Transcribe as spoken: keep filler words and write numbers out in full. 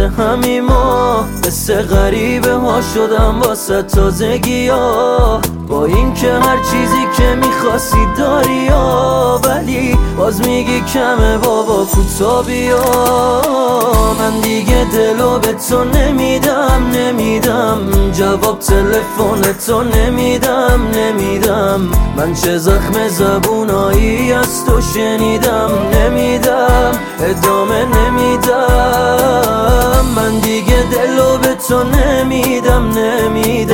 واسه همین ما مثل غریبه ها شدم واسه تازگی ها. با این که هر چیزی که میخواستی داری ها، ولی باز میگی کمه بابا کوتا بیا. من دیگه دلو به تو نمیدم نمیدم، جواب تلفن تو نمیدم نمیدم. من چه زخم زبونایی از تو شنیدم نمیدم، ادامه نمیدم. من دیگه دلو به تو نمیدم نمیدم،